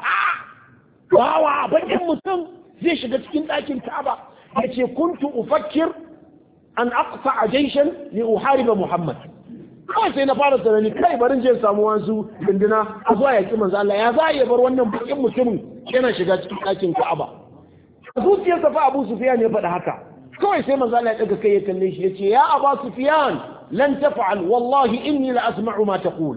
Speaker 1: wawa bakin mutum zai shiga cikin ɗakin Ka'aba yace kuntu ufakkir an aqta jayshan li uhariba Muhammad kawai sai na fara tunani kai barin je samu wasu dindina a zuwa yaki manzo Allah ya za ya bar wannan bakin mutumin yana shiga cikin ɗakin Ka'aba zuciyarsa fa Abu Sufyan ya faɗa haka kawai sai manzo Allah ya daga kai ya kalle shi yace ya Aba Sufyan lan taf'al wallahi inni la asma'u ma taqul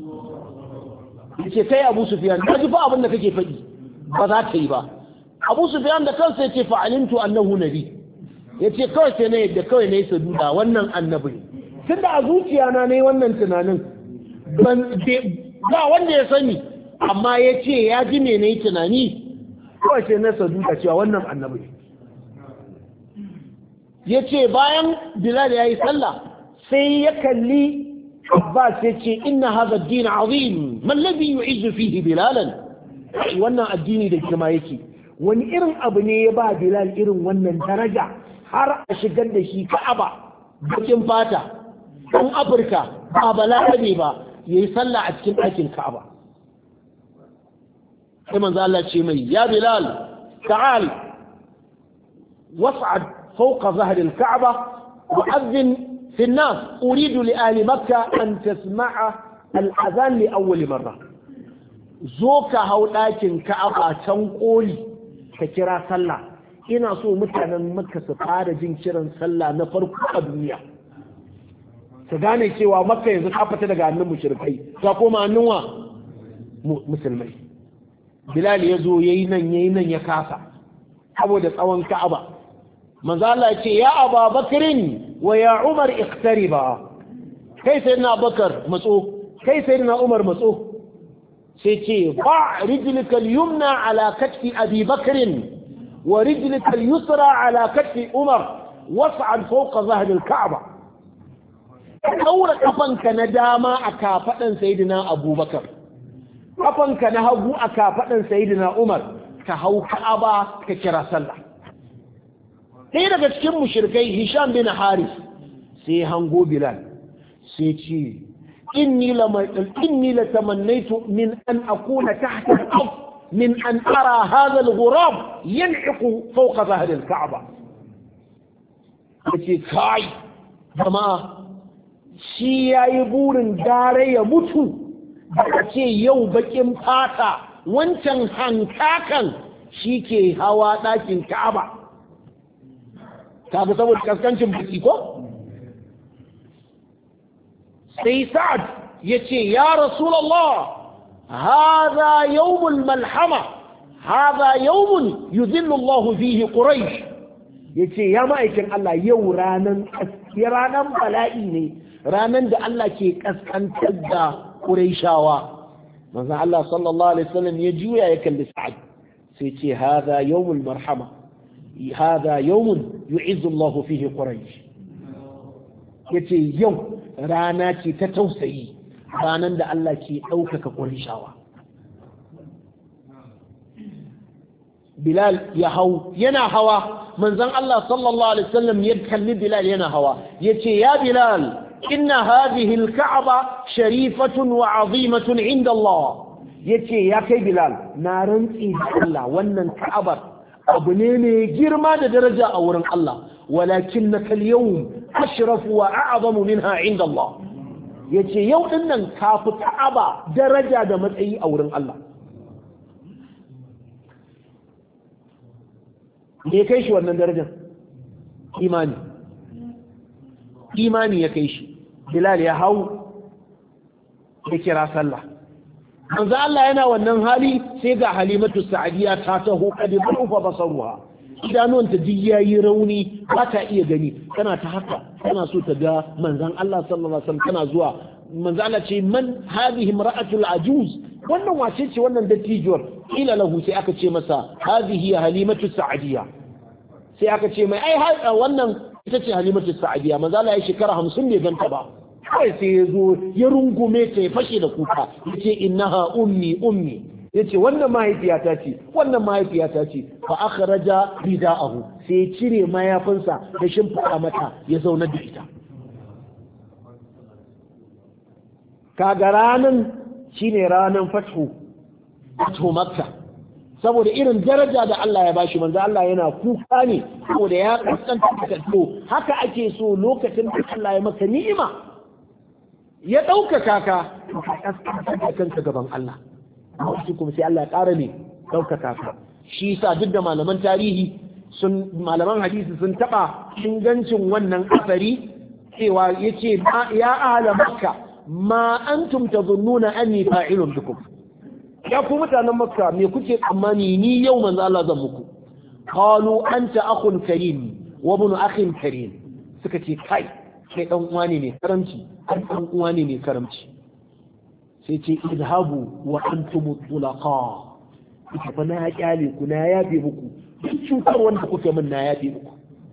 Speaker 1: yace kai Abu Sufyan ka ji fa abin da kake faɗi ba za ka yi ba Abu Sufyan da kansa yace fa'alimtu annahu nabi yace kawai sai ne da kawai ne saduda wannan annabi tunda a zuciya na ne wannan tunanin ban ba wanda ya sani amma yace ya ji me ne tunani kawai sai na saduda cewa wannan annabi yace bayan Bilal yayi sallah sai ya kalli Abbas yace inna hadha ad-din azim man alladhi yu'izzu fihi bilalan wannan addini da kuma yake wani irin abu ne ya ba Bilal irin wannan daraja har a shigar da shi Ka'aba bakin fata dan Afirka ba balarabe ba yayi sallah a cikin ɗakin Ka'aba sai manzo Allah ce mai ya Bilal ta'al was'ad fawqa zahri al-Ka'ba wa'adhin في الناس أريد لآل مكة أن تسمع الأذان لأول مرة زوكا هولاكن كأبا تنقولي كترا صلى إنا سو متعنا مكة سفارة جنشرا صلى نفرق الدنيا سداني سوى مكة يزن حفة لغا أنه مشركي تقوم أنه مسلمي بلال يزو يينا يينا يكاسا حبودت أوان كأبا من ذا الله يا أبا بكر ويا عمر اقتربا كيف سيدنا أبو بكر مسؤول كيف سيدنا عمر مسؤول سيتي ضع رجلك اليمنى على كتف أبي بكر ورجلك اليسرى على كتف عمر واصعد فوق ظهر الكعبة أول أفنك نداما أكافأ سيدنا أبو بكر أفنك نهبو أكافأ سيدنا عمر كهو كعبة ككرا سلح ɗaya daga cikin mushrikai Hisham bin Haris sai hango Bilal sai ce inni la inni la tamannaitu min an akuna tahta al-ard min an ara hadha al-ghurab yan'iqu fawqa dhahr al-Ka'ba yace kai jama'a shi yayi burin dare ya mutu da ce yau bakin fata wancan hankakan shike hawa ɗakin Ka'aba kaga saboda kaskancin baki ko sai Sa'ad yace ya Rasulullah hadha yawmul malhama hadha yawmun yudhillu Allah fihi quraish yace ya ma'aikin Allah yau ranan ranan bala'i ne ranan da Allah ke kaskantar da quraishawa manzo Allah sallallahu alaihi wasallam ya juya ya kalli Sa'ad sai ce hadha yawmul marhama هذا يوم يعز الله فيه قريش yace yau rana ce ta tausayi ranan da Allah ke ɗaukaka Qurayshawa Bilal ya hau yana hawa manzon Allah sallallahu alaihi wasallam ya kalli Bilal yana hawa yace ya Bilal inna hadhihi al-ka'ba sharifatun wa 'azimatun 'inda Allah yace ya kai Bilal na rantsi da Allah wannan Ka'abar abu ne mai girma da daraja a wurin Allah walakin na kalyau ashrafu wa a'zamu minha inda Allah yace yau din nan ka fi Ka'aba daraja da matsayi a wurin Allah me kai shi wannan darajar imani imani ya kai shi Bilal ya hau ya kira sallah manzo Allah yana wannan hali sai ga Halimatu Sa'diya ta taho kadi fa basaruha idanuwanta duk yayi rauni ba ta iya gani tana ta haka tana so ta ga manzon Allah sallallahu alaihi wasallam tana zuwa manzo Allah ce man hadhihi imra'atul ajuz wannan wace ce wannan dattijuwar ila lahu sai aka ce masa hadhihi Halimatu Sa'diya sai aka ce mai ai wannan ita ce Halimatu Sa'diya manzo Allah ya shekara hamsin bai ganta ba kawai sai ya zo ya rungume ta ya fashe da kuka ya ce innaha ummi ummi ya ce wannan mahaifiyata ce wannan mahaifiyata ce fa akhraja rida'ahu sai ya cire mayafinsa da shimfiɗa mata ya zauna da ita kaga ranan shine ranan fathu fathu makka saboda irin daraja da Allah ya bashi manzo Allah yana kuka ne saboda ya kaskanta da to haka ake so lokacin da Allah ya maka ni'ima ya ɗaukaka ka ka kaskanta da kanka gaban Allah amma kuma sai Allah ya ƙara ne ɗaukaka ka shi yasa duk da malaman tarihi sun malaman hadisi sun taba ingancin wannan asari cewa yace ya ahla makka ma antum tazunnuna anni fa'ilun bikum ya ku mutanen makka me kuke tsammani ni yau manzo Allah zan muku qalu anta akhun karim wa ibn akhin karim suka ce kai kai dan uwa ne mai karamci dan uwa ne mai karamci sai ce idhabu wa antum tulaqa ita fa na kyale ku na yafe muku duk cutar wanda kuke min na yafe muku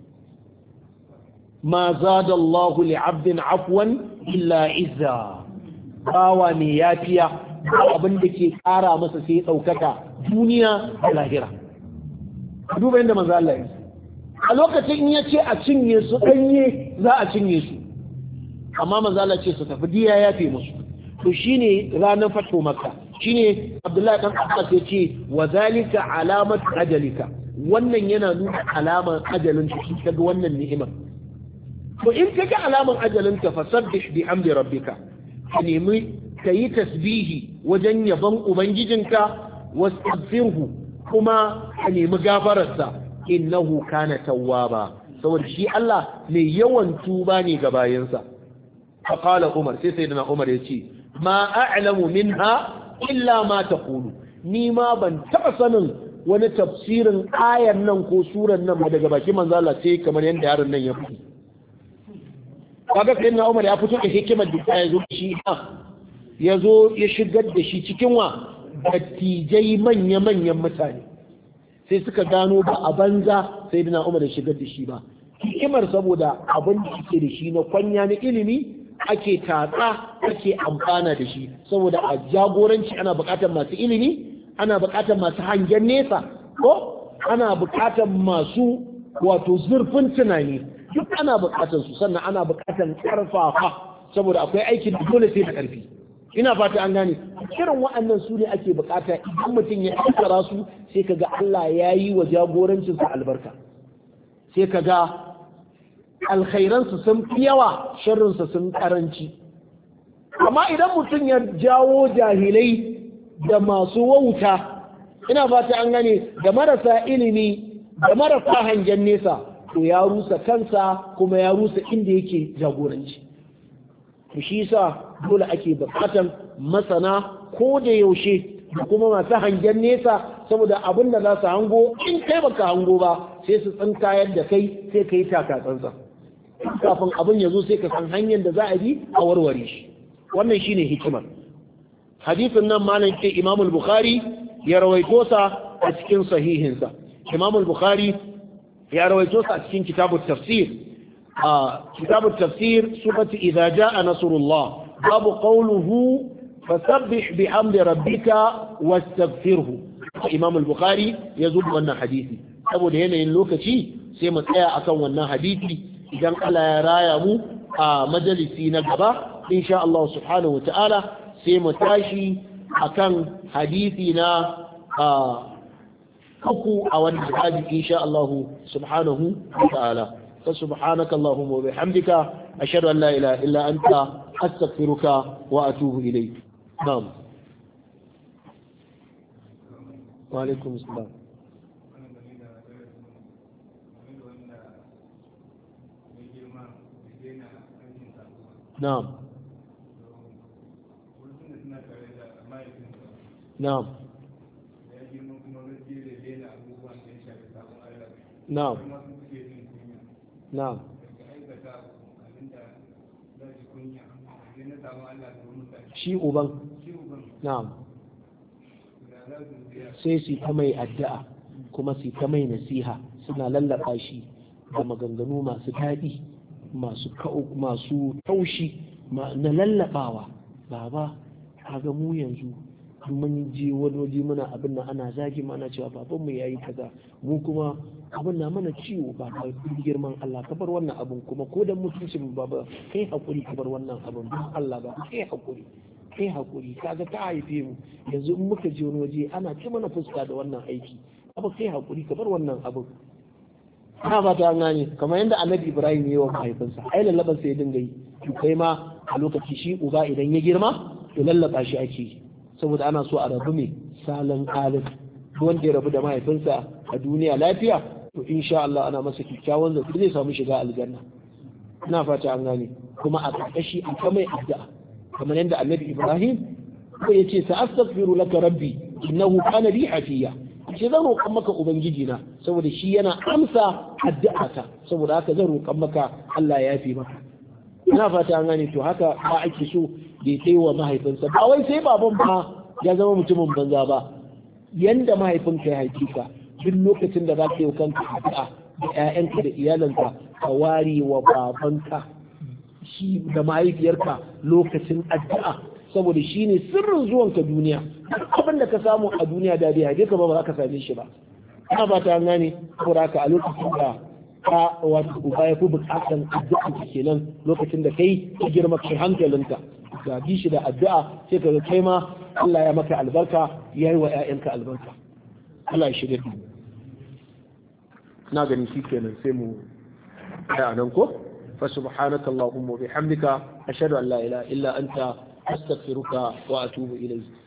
Speaker 1: ma zada Allahu li'abdin afwan illa izza bawa ne yafiya abin da ke kara masa sai daukaka duniya da lahira duba inda manzo Allah ya a lokacin in yace a cinye su danye za a cinye su amma manzo Allah ce su tafi diya yafe musu to shine ranar fatu makka shine Abdullahi dan Abbas ya ce wa zalika alamat ajalika wannan yana nuna alaman ajalin ka kaga wannan ni'imar to in kaga alaman ajalin ka fasabbih bihamdi rabbika ka nemi kayi tasbihi wajen yabon ubangijinka wastaghfirhu kuma ka nemi gafararsa innahu kana tawwaba saboda shi Allah mai yawan tuba ne ga bayansa fa qala Umar sai sayyidina Umar ya ce ma a'lamu minha illa ma taqulu ni ma ban taba sanin wani tafsirin ayar nan ko suran nan ba daga baki manzo Allah sai kamar yanda yaron nan ya fito kaga sayyidina Umar ya fito da hikimar da ya zo shi ya zo ya shigar da shi cikin wa dattijai manya manyan mutane sai suka gano ba a banza sayyidina Umar ya shigar da shi ba hikimar saboda abin da yake da shi na kwanya na ilimi ake tatsa ake amfana da shi saboda a jagoranci ana bukatar masu ilimi ana bukatar masu hangen nesa ko ana bukatar masu wato zurfin tunani duk ana bukatar su sannan ana bukatar karfafa saboda akwai aikin da dole sai da karfi ina fata an gane kiran wa'annan su ne ake bukata idan mutum ya tsara su sai kaga Allah ya yi wa jagorancinsa albarka sai kaga alkhairansu sun fi yawa sharrinsa sun karanci amma idan mutum ya jawo jahilai da masu wauta ina fata an gane da marasa ilimi da marasa hangen nesa to ya rusa kansa kuma ya rusa inda yake jagoranci shi yasa dole ake bukatan masana ko da yaushe da kuma masu hangen nesa saboda abin da za su hango in kai baka hango ba sai su tsinkayar da kai sai ka yi taka tsantsan kafin abin ya zo sai ka san hanyar da za a bi a warware shi wannan shine hikimar hadisin nan malam ce Imam al-Bukhari ya rawaito sa a cikin sahihinsa Imam al-Bukhari ya rawaito sa a cikin kitabut tafsir a kitabut tafsir surati idza jaa nasrullah babu qawluhu fasabbih bihamdi rabbika wastaghfirhu Imam al-Bukhari ya zo wannan hadisi saboda yanayin lokaci sai mu tsaya akan wannan hadisi idan Allah ya raya mu a majalisi na gaba insha Allah subhanahu wataala sai mu tashi akan hadisi na uku a wannan hadisi insha Allah subhanahu wataala fa subhanaka allahumma wa bihamdika ashhadu an la ilaha illa anta astaghfiruka wa atubu ilayk na'am wa alaikum assalam نعم نعم نعم نعم shi uban na'am sai su ta mai addu'a kuma su ta mai nasiha suna lallaba shi da maganganu masu daɗi masu masu taushi na lallabawa baba kaga mu yanzu mun je wani waje muna abin nan ana zagi mana cewa baban mu yayi kaza mu kuma abin na mana ciwo ba ka girman Allah ka bar wannan abin kuma ko dan mutuncin mu baba kai hakuri ka bar wannan abin don Allah ba kai hakuri kai hakuri kaga ka haife mu yanzu in muka je wani waje ana ci mana fuska da wannan aiki baba kai hakuri ka bar wannan abin ana ba ta gane kamar yadda annabi Ibrahim ya yi wa mahaifinsa ai lallaban sai ya dinga yi kai ma a lokaci shi uba idan ya girma to lallaba shi ake yi saboda ana so a rabu mai salon alif wanda ya rabu da mahaifinsa a duniya lafiya to insha Allah ana masa kyakkyawan zato zai samu shiga aljanna. ina fata an gane kuma a karkashi an ta mai addu'a kamar yadda annabi Ibrahim ko yace sa astaghfiru laka rabbi innahu kana bi hafiya shi zan roƙan maka ubangiji na saboda shi yana amsa addu'ata saboda haka zan roƙan maka Allah ya yafi maka. ina fata an gane to haka ba ake so da ya kai wa mahaifinsa ba wai sai baban ba ya zama mutumin banza ba yanda mahaifinka ya haifi ka duk lokacin da za ka yi kanka addu'a da ƴaƴanka da iyalanka ka ware wa babanka shi da mahaifiyarka lokacin addu'a saboda shi ne sirrin zuwanka duniya abin da ka samu a duniya da bai haife ka ba ba za ka same shi ba. ina ba ta gane saboda haka a lokacin da ka wato uba ya fi bukatan addu'a ka kenan lokacin da kai ka girma kai hankalinka ga bi shi da addu'a sai ka ga kai ma Allah ya maka albarka ya yi wa ƴaƴanka albarka. Allah ya shirya mu na gani shi kenan sai mu kai nan ko fa subhanaka allahumma wa bihamdika ashhadu an la ilaha illa anta astaghfiruka wa atubu ilayk.